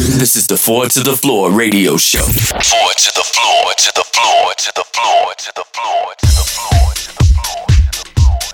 This is the Forward to the Floor radio show. Forward to the floor, to the floor, to the floor, to the floor, to the floor, to the floor, to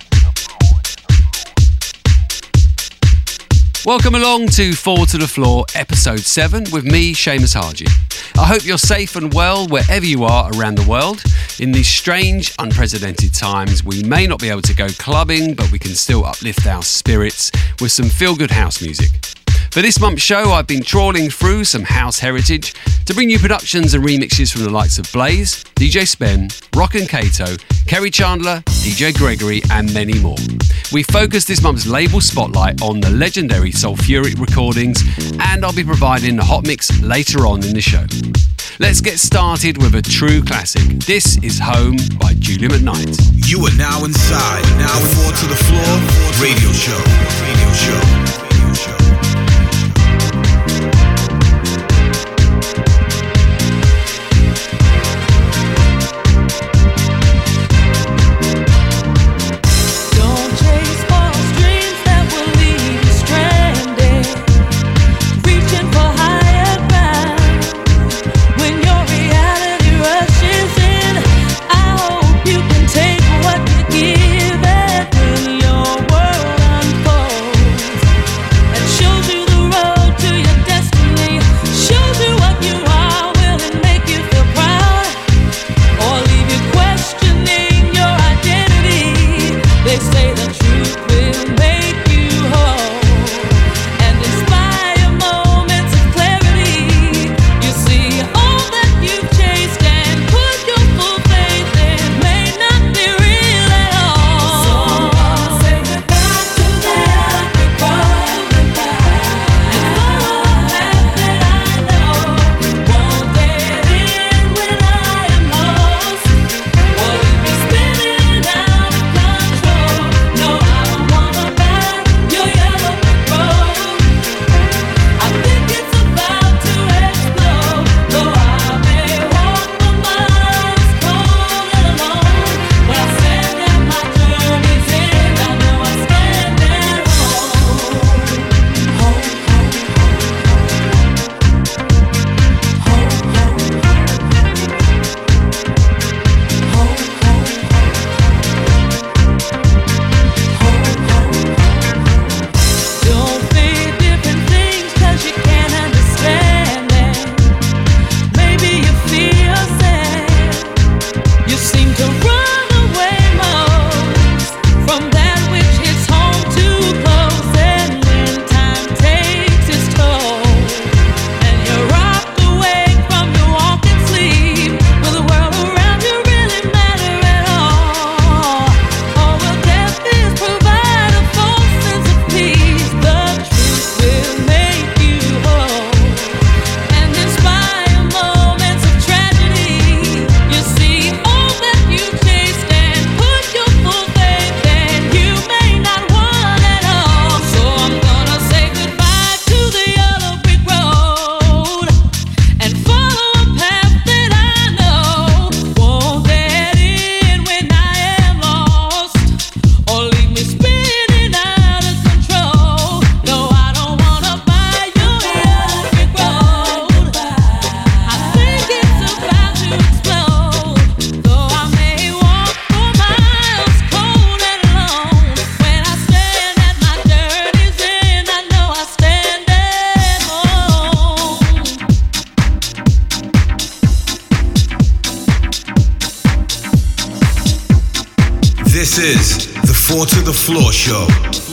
the floor. Welcome along to Forward to the Floor, episode 7, with me, Seamus Haji. I hope you're safe and well wherever you are around the world. In these strange, unprecedented times, we may not be able to go clubbing, but we can still uplift our spirits with some feel-good house music. For this month's show, I've been trawling through some house heritage to bring you productions and remixes from the likes of Blaze, DJ Spen, Rock and Kato, Kerry Chandler, DJ Gregory, and many more. We focused this month's label spotlight on the legendary Sulfuric recordings, and I'll be providing the hot mix later on in the show. Let's get started with a true classic. This is Home by Julia McKnight. You are now inside, now Forward to the Floor radio show. Radio show. Radio show. This is the Forward to the Floor show.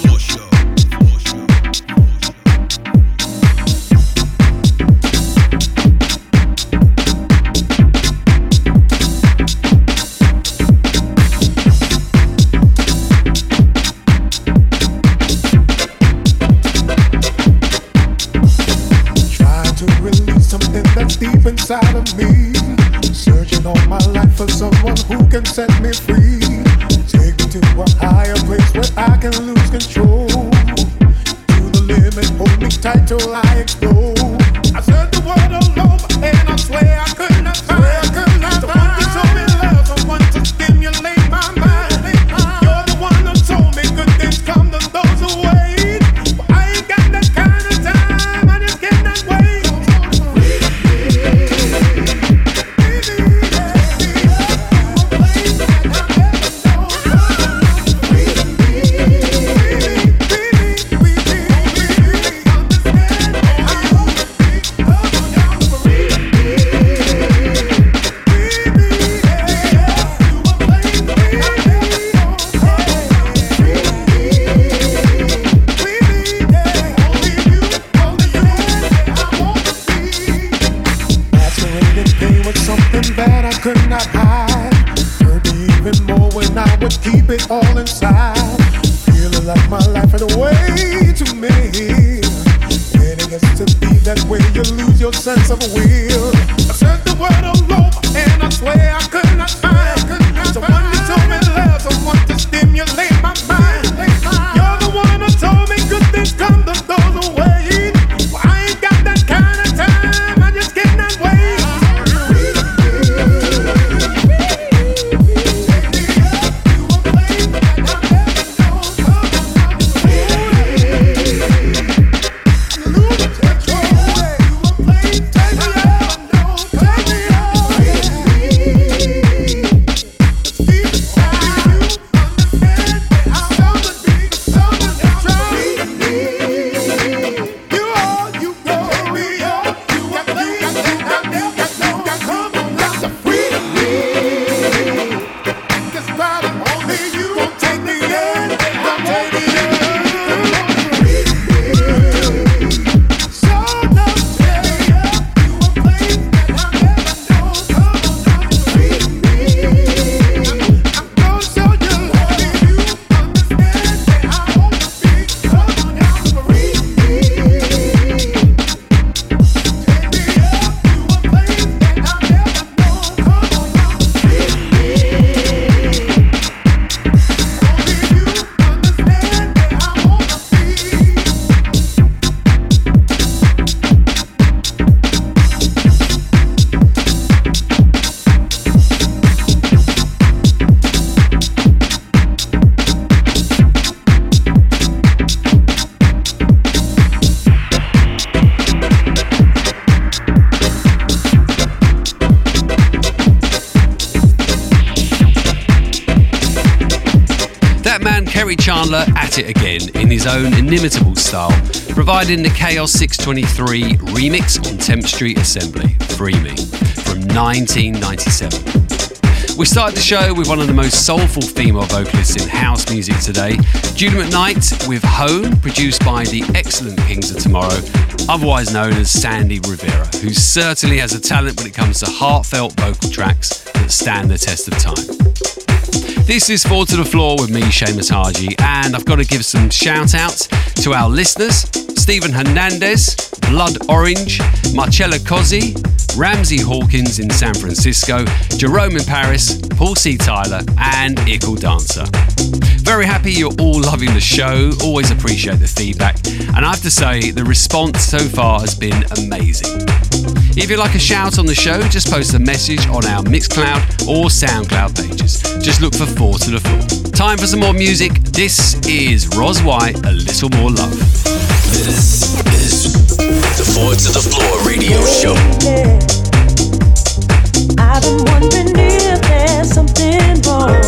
Trying to release something that's deep inside of me. Searching all my life for someone who can set me free. Take me to a higher place where I can lose control. To the limit, hold me tight till I explode. I searched the world all over and I swear I could not find someone to show me love, someone to stimulate my mind. You're the one that told me good things come to those who wait. But I ain't got that kind of time, I just cannot wait. could not hide. Hurt me even more when I would keep it all inside. Feeling like my life had way too many. And it gets to be that way, you lose your sense of will. I said the word alone, and I swear I could not find someone to tell me love, someone to stimulate my mind. You're the one who told me good things come to those who wait. Well, I ain't got that kind of time, I just cannot wait. Chandler at it again in his own inimitable style, providing the Chaos 623 remix on 10th Street Assembly, Free Me, from 1997. We started the show with one of the most soulful female vocalists in house music today, Judy McKnight with Home, produced by the excellent Kings of Tomorrow, otherwise known as Sandy Rivera, who certainly has a talent when it comes to heartfelt vocal tracks that stand the test of time. This is Forward to the Floor with me, Seamus Haji, and I've got to give some shout outs to our listeners: Stephen Hernandez, Blood Orange, Marcella Cozzi, Ramsey Hawkins in San Francisco, Jerome in Paris, Paul C. Tyler, and Ickle Dancer. Very happy you're all loving the show, always appreciate the feedback, and I have to say the response so far has been amazing. If you'd like a shout on the show, just post a message on our Mixcloud or Soundcloud pages. Just look for Forward to the Floor. Time for some more music. This is Roz White, A Little More Love. This is the Forward to the Floor radio show. I've been wondering if there's something wrong.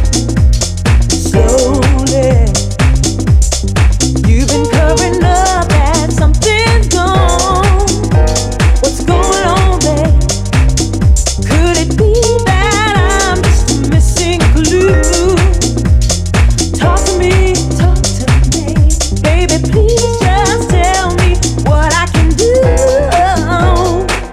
Slowly, you've been covering up that something's gone. What's going on, babe? Could it be that I'm just a missing clue? Talk to me, baby, please just tell me what I can do.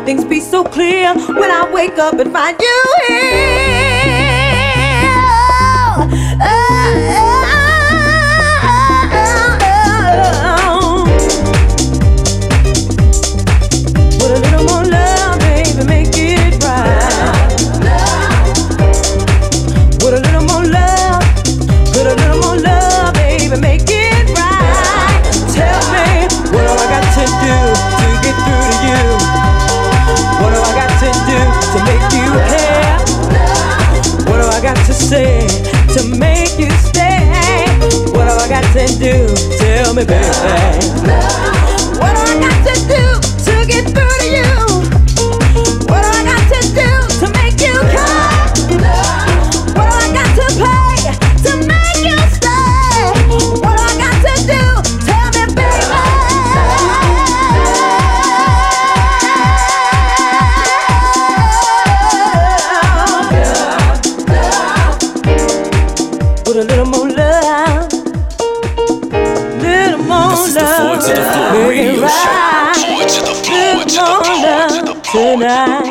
things be so clear when I wake up and find you here. With a little more love, baby, make it right. With a little more love, with a little more love, baby, make it right. Tell me, what do I got to do to get through to you? What do I got to do to make you care? What do I got to say to make you stay? What do I got to do? Tell me, baby. What do I got to do to get through to you? What do I got to do to make you come? What do I got to pay to make you stay? What do I got to do? Tell me, baby. With a little more love, little more This is the Forward to the Floor love, radio right. show. Forward to the floor, to the floor, to the floor,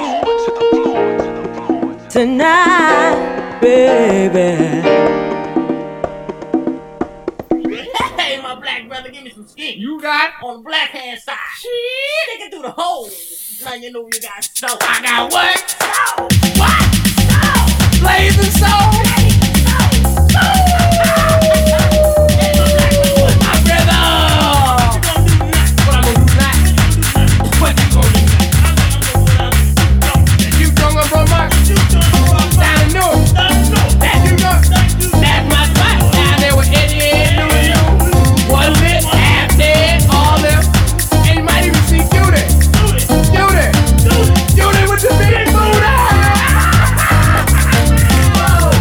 Tonight, baby. Hey, my black brother, give me some skin. You got on the black hand side. Shit, they can do the whole. Now you know you got soul. I got what? Soul. What? Soul. Blazing soul. Hey, my black brother, my brother. What I'm gonna do tonight? What you gonna do tonight? You drunk up from my down in Newark. That you know. That's my spot. Down there with Eddie and Louis. One lit, half dead, all them. And you might even see Cutie. Cutie with the big booty.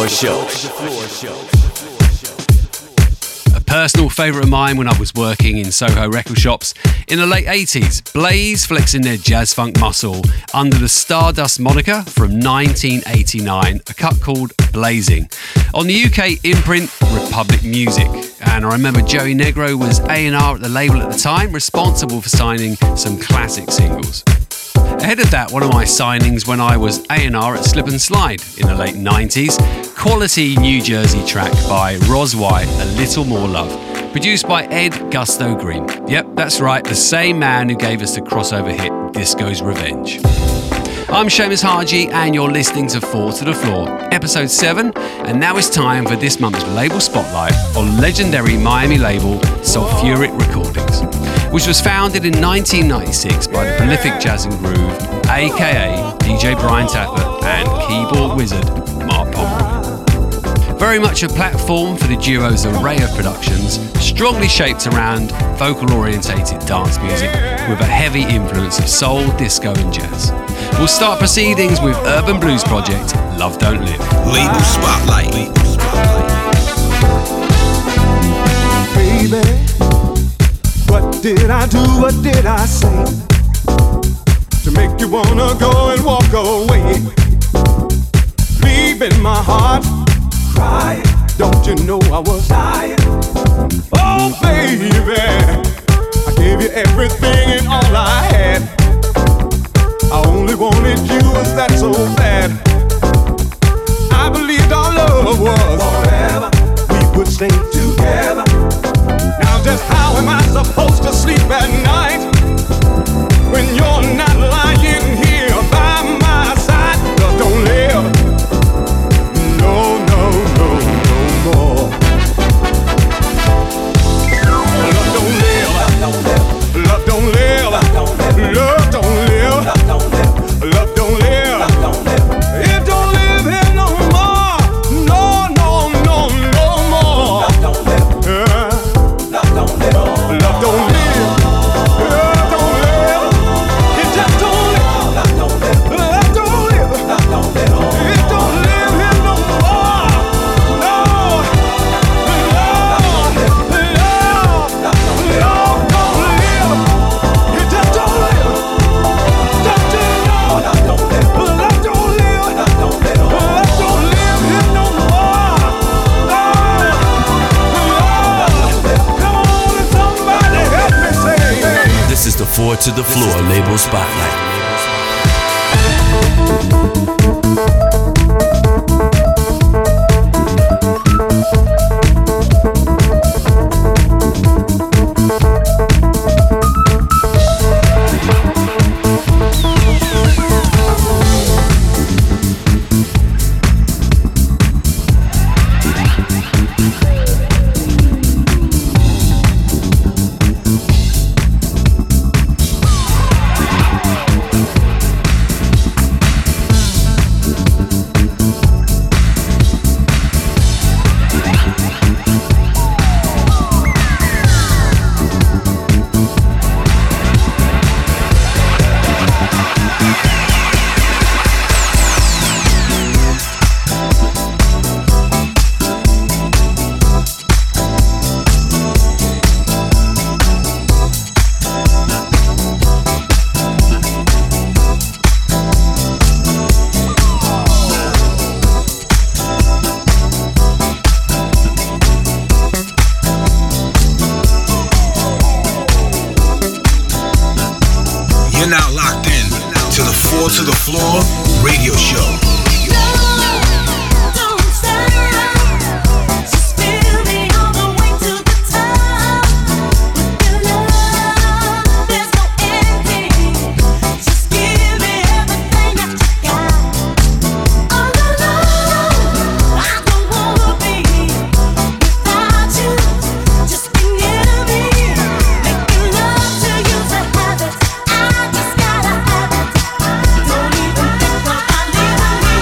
Floor Show. A personal favourite of mine when I was working in Soho record shops in the late 80s, Blaze flexing their jazz funk muscle under the Stardust moniker from 1989, a cut called Blazing, on the UK imprint Republic Music. And I remember Joey Negro was A&R at the label at the time, responsible for signing some classic singles. Ahead of that, one of my signings when I was A&R at Slip and Slide in the late 90s, quality New Jersey track by Roz White, A Little More Love, produced by Ed Gusto Green. Yep, that's right, the same man who gave us the crossover hit Disco's Revenge. I'm Seamus Haji and you're listening to 4 to the Floor, episode 7, and now it's time for this month's label spotlight on legendary Miami label Sulphuric Recordings, which was founded in 1996 by the prolific Jazz and Groove, aka DJ Brian Tapper and keyboard wizard Mark Pomeroy. Very much a platform for the duo's array of productions, strongly shaped around vocal-orientated dance music with a heavy influence of soul, disco and jazz. We'll start proceedings with urban blues project Love Don't Live. Label Spotlight. Baby, what did I do, what did I say to make you wanna go and walk away? Leaving my heart crying, don't you know I was dying? Oh baby, I gave you everything and all I had. I only wanted you, was that so bad? I believed our love was forever, we would stay together. Now just how am I supposed to sleep at night when you're not lying here by my side? Love don't live, no, no, no, no more. Love don't live, love don't live, love don't live, love don't live. Love don't live. It don't live here no more. No, no, no, no more. Love don't live. Love don't live. Love don't live. Love don't live. It just don't live. Love don't live. Love don't live. Love don't live. It don't live here no more. No. Love don't live. It just don't live. This is the 4 to the Floor label spotlight. You're now locked in to the 4 to the Floor radio show. Don't even think about leaving me.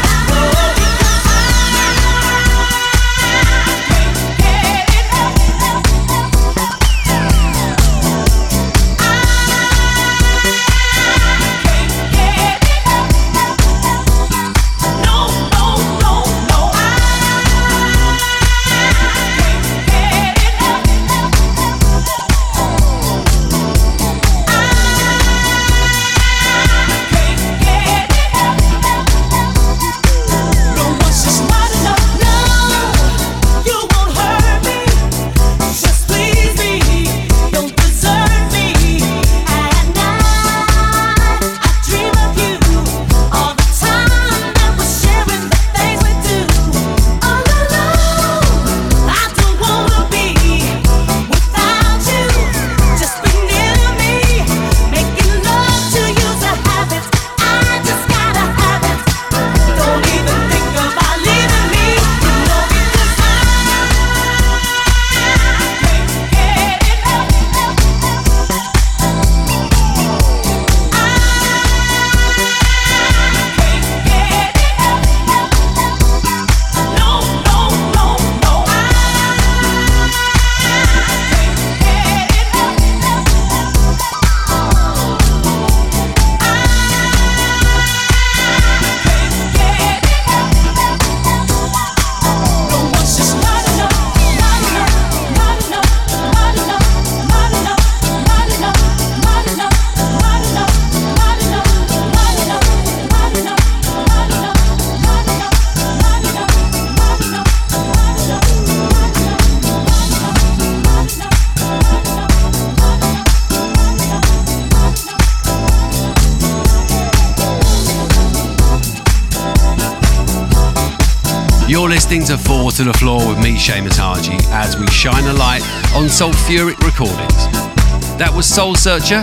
listening to 4 to the Floor with me, Seamus Haji, as we shine a light on Sulphuric Recordings. That was Soul Searcher,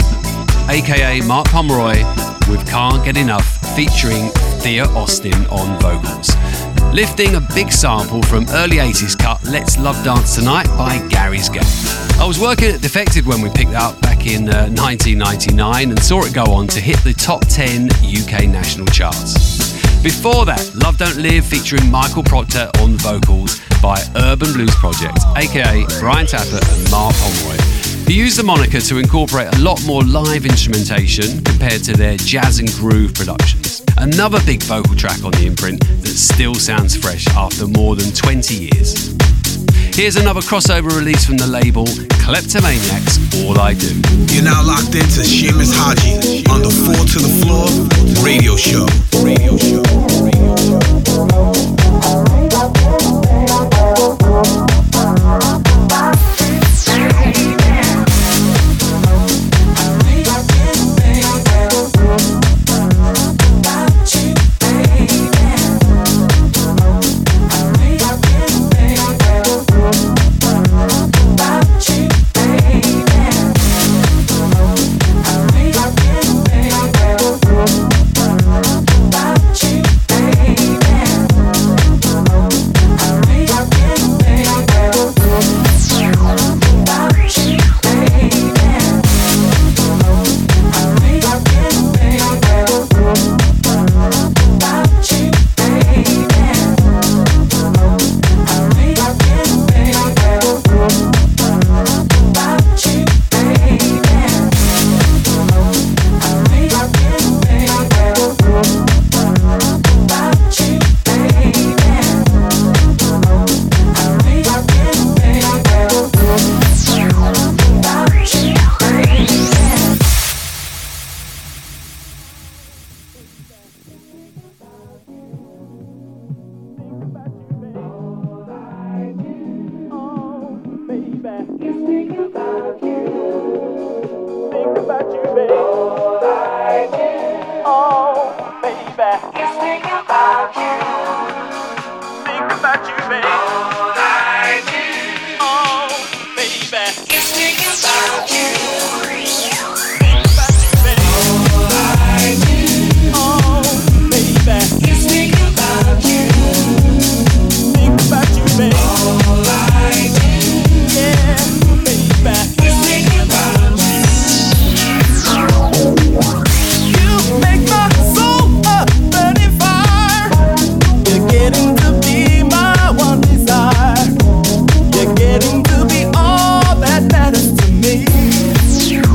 aka Mark Pomeroy, with Can't Get Enough, featuring Thea Austin on vocals, lifting a big sample from early 80s cut Let's Love Dance Tonight by Gary's Gang. I was working at Defected when we picked it up back in 1999 and saw it go on to hit the top 10 UK national charts. Before that, Love Don't Live featuring Michael Proctor on vocals by Urban Blues Project, aka Brian Tappert and Mark Pomeroy, who used the moniker to incorporate a lot more live instrumentation compared to their jazz and groove productions. Another big vocal track on the imprint that still sounds fresh after more than 20 years. Here's another crossover release from the label Kleptomaniacs, All I Do. You're now locked into Seamus Haji on the 4 to the Floor radio show. Radio show. Radio show. Getting to be all that matters to me.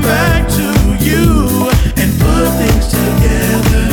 back to you and put things together.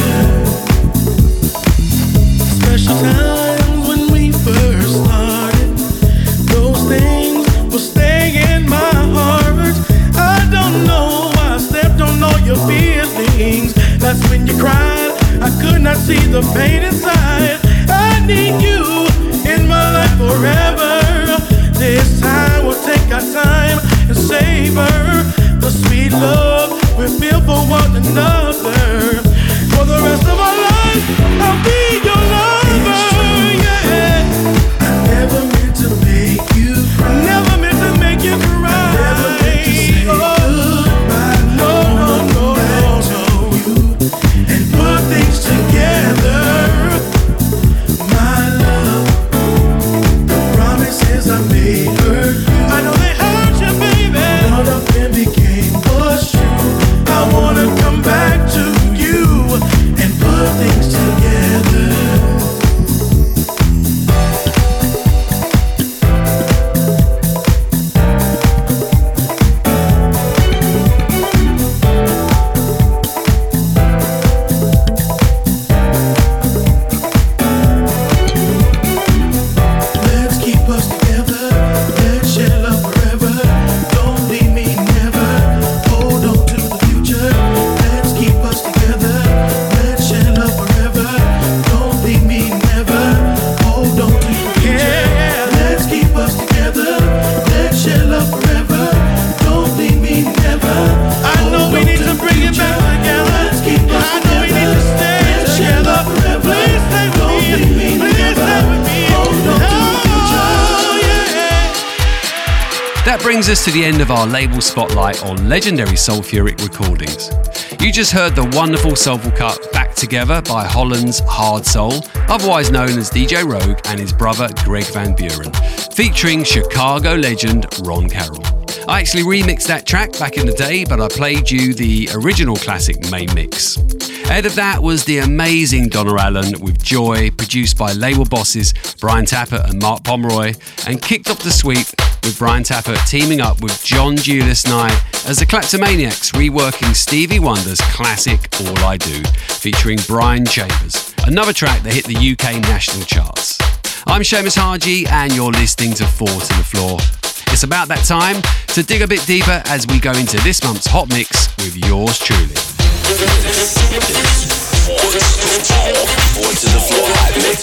Special times when we first started, those things will stay in my heart. I don't know why I stepped on all your feelings. That's when you cried, I could not see the pain inside. I need you in my life forever. This time we'll take our time and savor the sweet love we feel for one another. For the rest of our lives, I'll be your lover. Yeah. I never meant to make you cry. Never meant to make you cry. I never meant to say goodbye. No, no, no, no, you and put things together. My love, the promises I made hurt you. I know they hurt you, baby. None of them became what's true. I wanna come back to you and put things together. Let's keep us together. Let's share love forever. Don't leave me never. Hold on to the future. Let's keep us together. Let's share love forever. Don't leave me never. Hold on to the future. Let's keep us together. Let's share love forever. Don't leave me never. I know we need to bring it back together. Let's keep us together. I know we need to stay. Let's share love forever. Please stay with me. Please stay with me. Hold on to the future. That brings us to the end of our label spotlight on legendary Sulfuric recordings. You just heard the wonderful soulful cut Back Together by Holland's Hard Soul, otherwise known as DJ Rogue and his brother Greg Van Buren, featuring Chicago legend Ron Carroll. I actually remixed that track back in the day, but I played you the original classic main mix. Ahead of that was the amazing Donna Allen with Joy, produced by label bosses Brian Tappert and Mark Pomeroy, and kicked off the sweep with Brian Tappert teaming up with John Julius Knight as the Kleptomaniacs reworking Stevie Wonder's classic All I Do, featuring Brian Chambers, another track that hit the UK national charts. I'm Seamus Haji and you're listening to 4 to the Floor. It's about that time to dig a bit deeper as we go into this month's Hot Mix with yours truly. 4 to the Floor Hot Mix.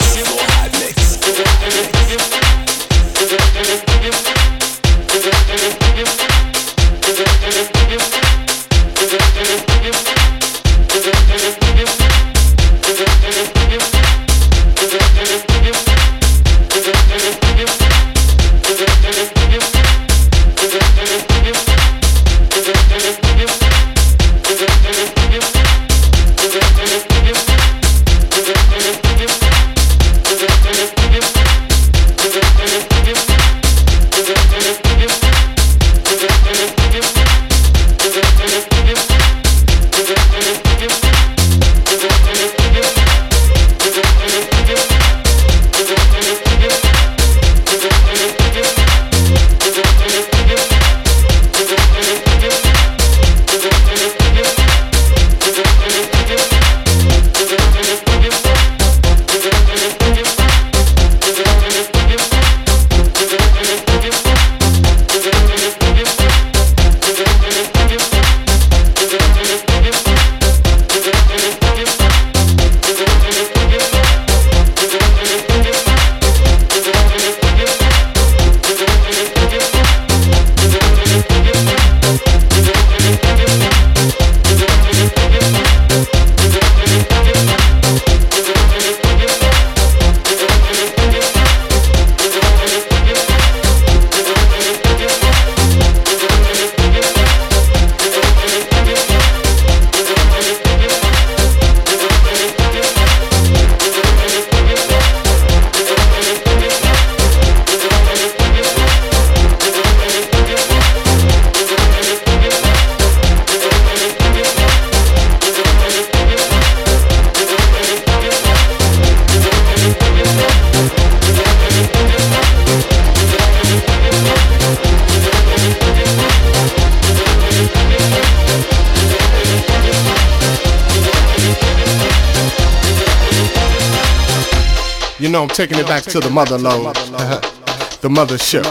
know, I'm taking it back to the mother load. The mothership.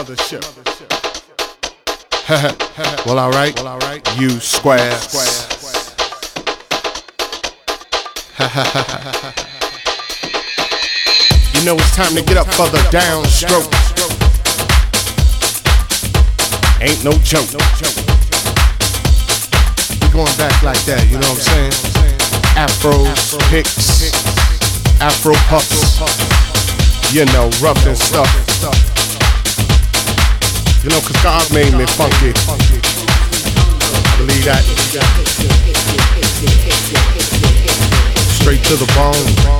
Well, alright. You squares. You know it's time to get up for the downstroke. Ain't no joke. We going back like that, you know what I'm saying? Afros, picks, Afro puffs. You know, rough and stuff. You know, 'cause God made me funky. I believe that. Straight to the bone.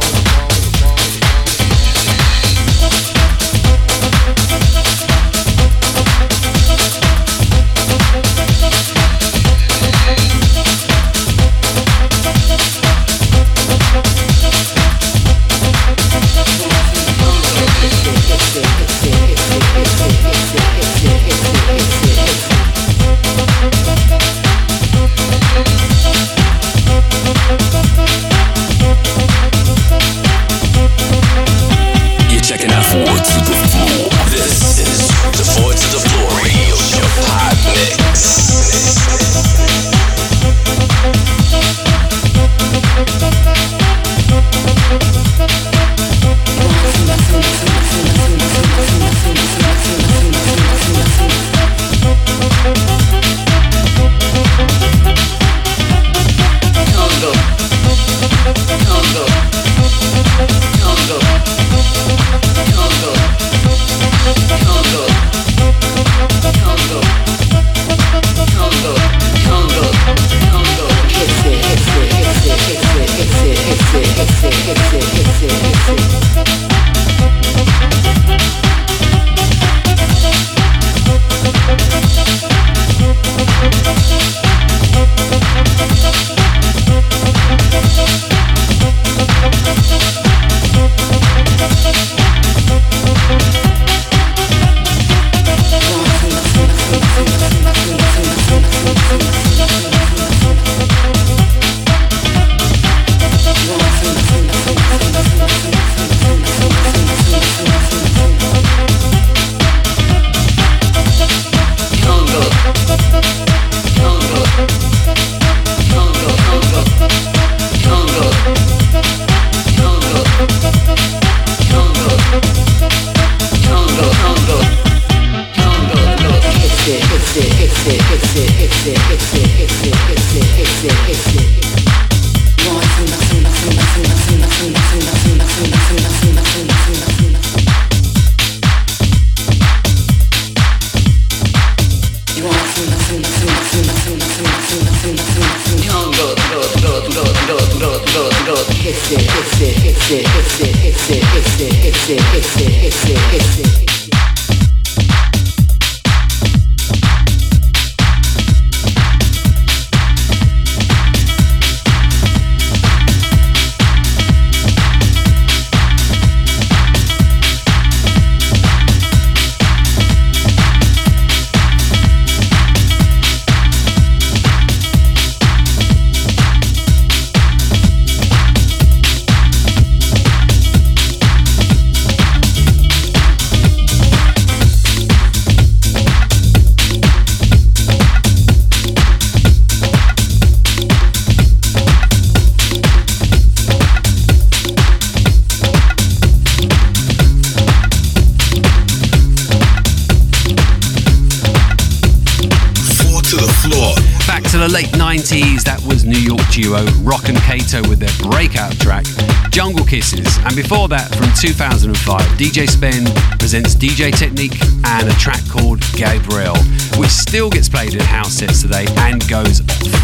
Late 90s, that was New York duo Rock and Kato with their breakout track Jungle Kisses, and before that from 2005 DJ Spen presents DJ Technique and a track called Gabriel, which still gets played in house sets today and goes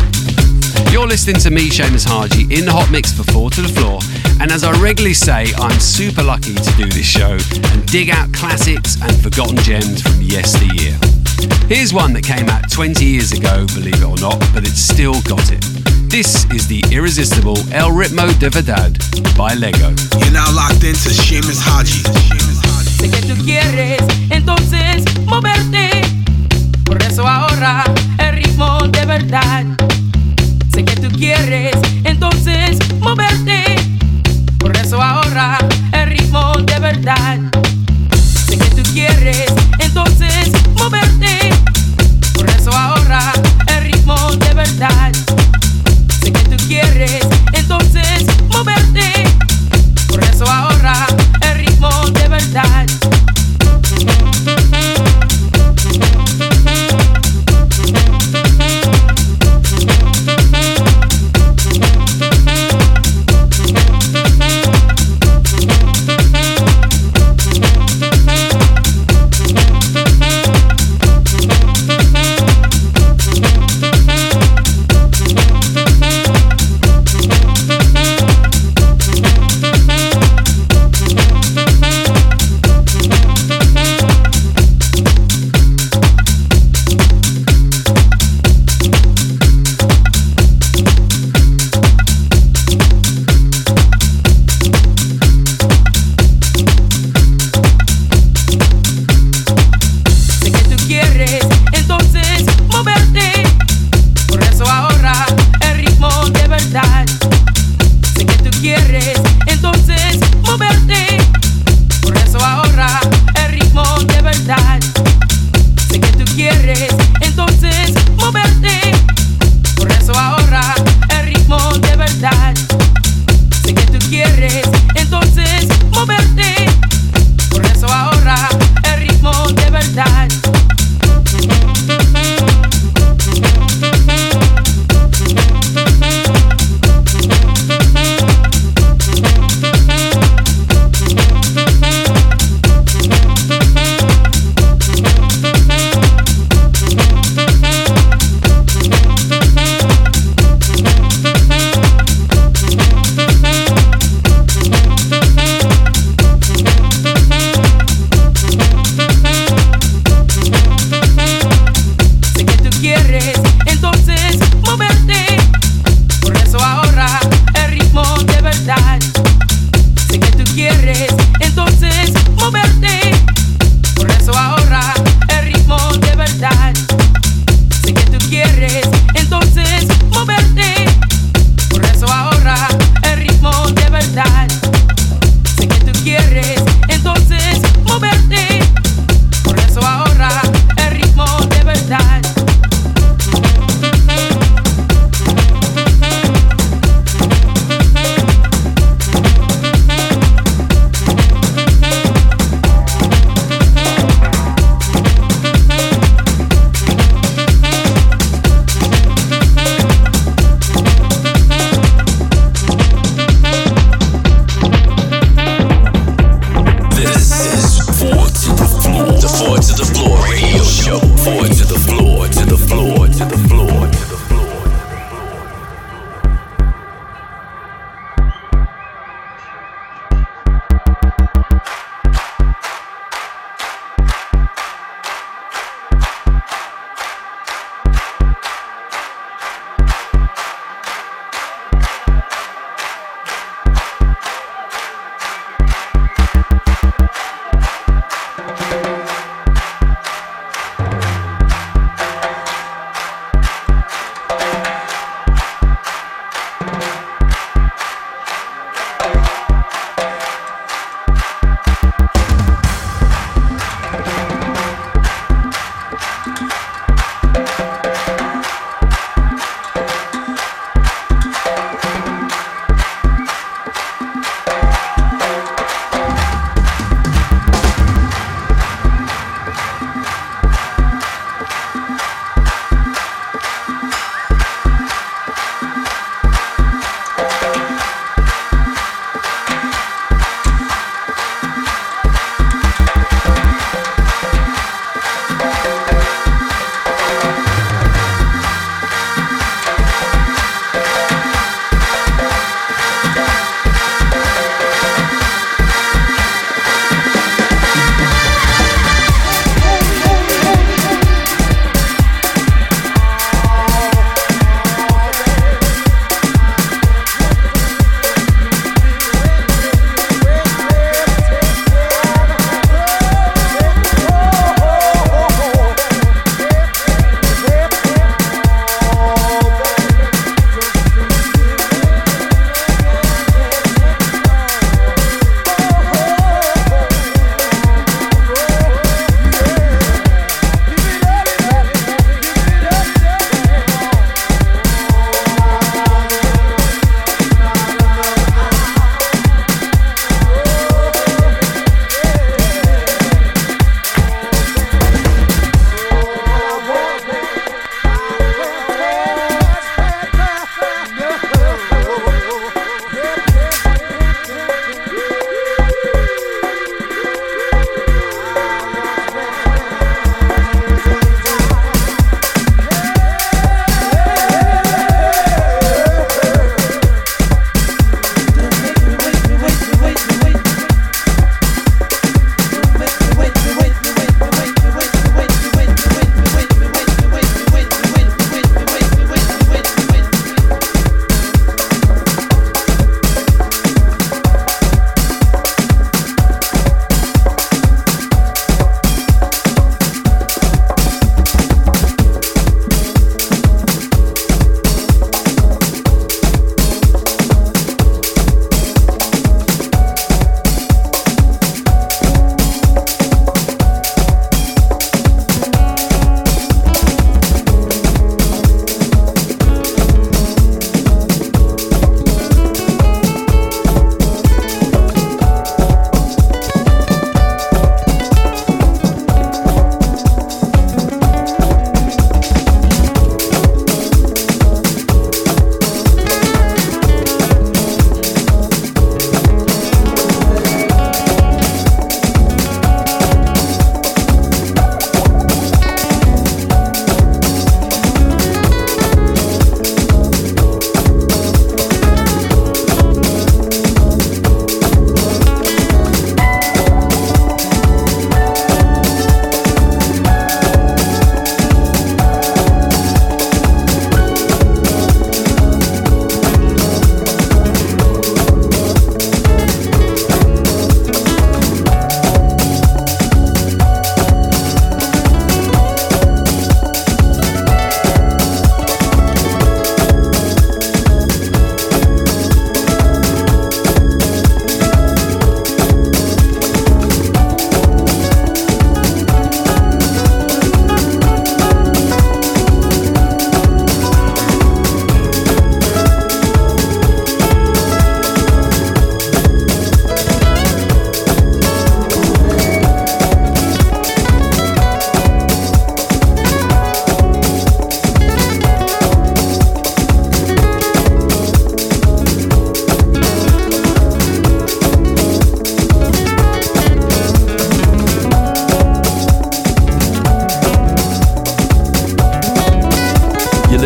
off. You're listening to me, Seamus Haji, in the hot mix for 4 to the Floor, and as I regularly say, I'm super lucky to do this show and dig out classics and forgotten gems from yesteryear. Here's one that came out 20 years ago, believe it or not, but it's still got it. This is the irresistible El Ritmo de Verdad by Lego. You're now locked into Seamus Haji. Sé que tú quieres entonces moverte, por eso ahora el ritmo de verdad. Sé que tú quieres entonces moverte, por eso ahora el ritmo de verdad.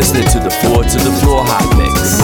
listening to the Forward to the Floor Hot Mix.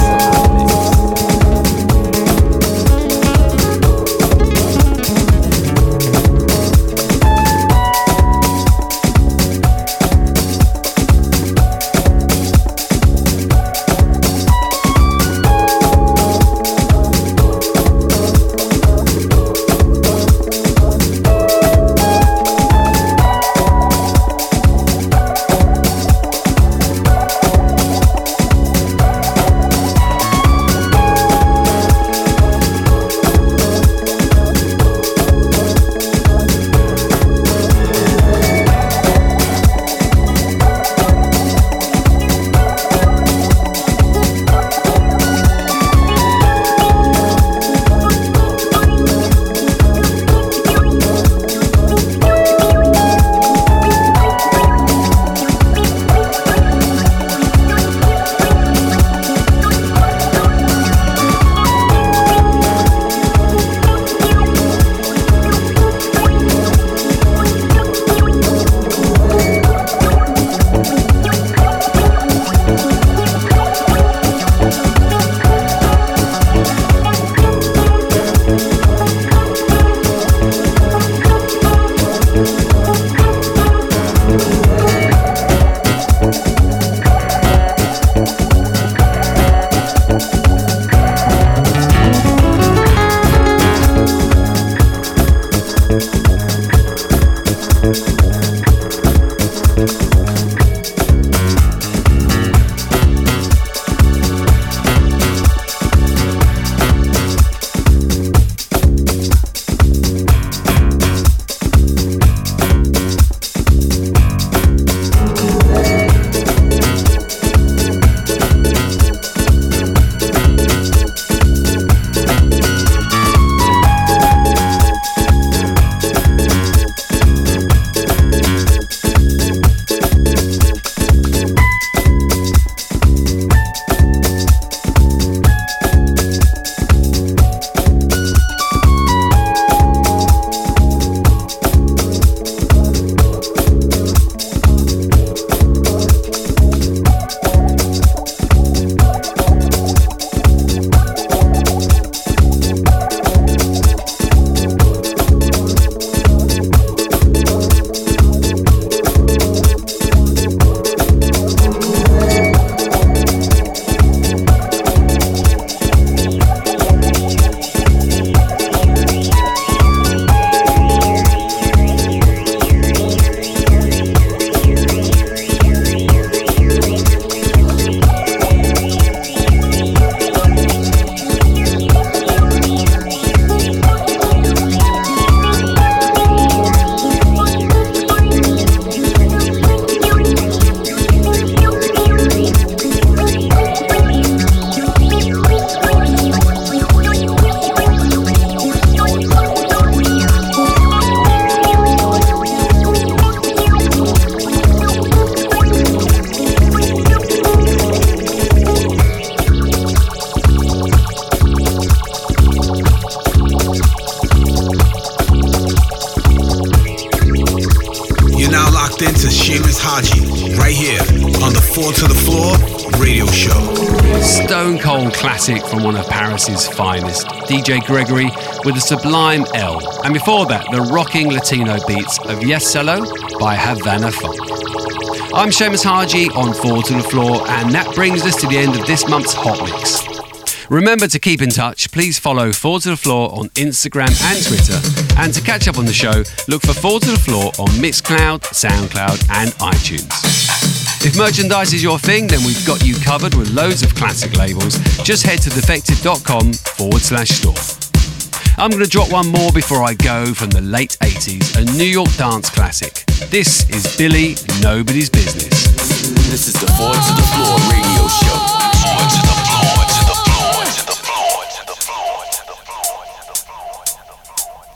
Stone cold classic from one of Paris's finest, DJ Gregory with a sublime L. And before that, the rocking Latino beats of Yes Solo by Havana Funk. I'm Seamus Haji on Forward to the Floor, and that brings us to the end of this month's Hot Mix. Remember to keep in touch. Please follow Forward to the Floor on Instagram and Twitter. And to catch up on the show, look for Forward to the Floor on Mixcloud, Soundcloud and iTunes. If merchandise is your thing, then we've got you covered with loads of classic labels. Just head to defected.com/store. I'm going to drop one more before I go from the late 80s, a New York dance classic. This is Billy Nobody's Business. This is the Forward to the Floor radio show. Forward to the floor, to the floor, to the floor, to the floor, to the floor, to the floor, to the floor.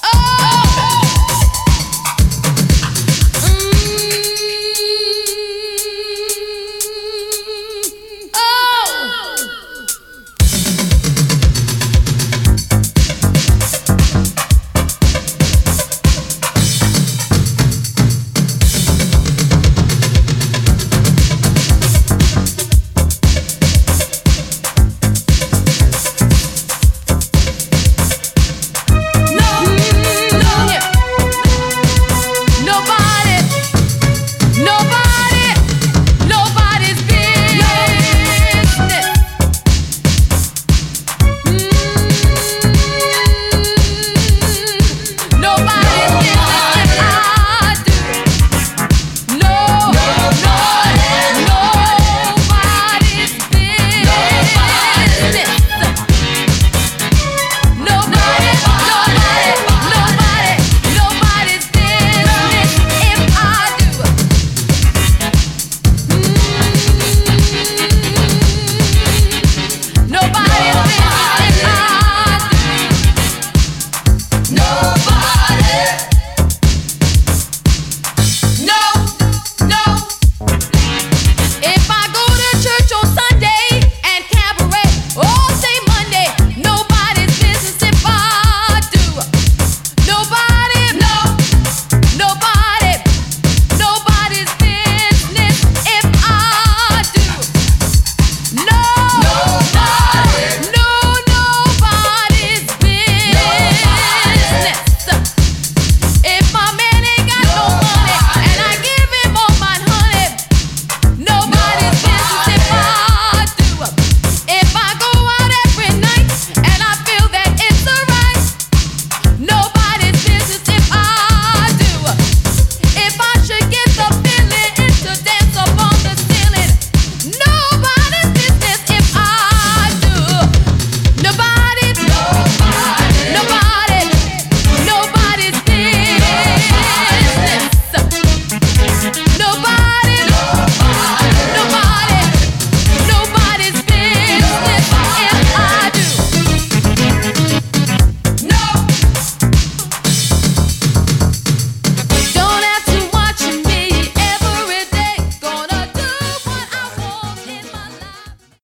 No!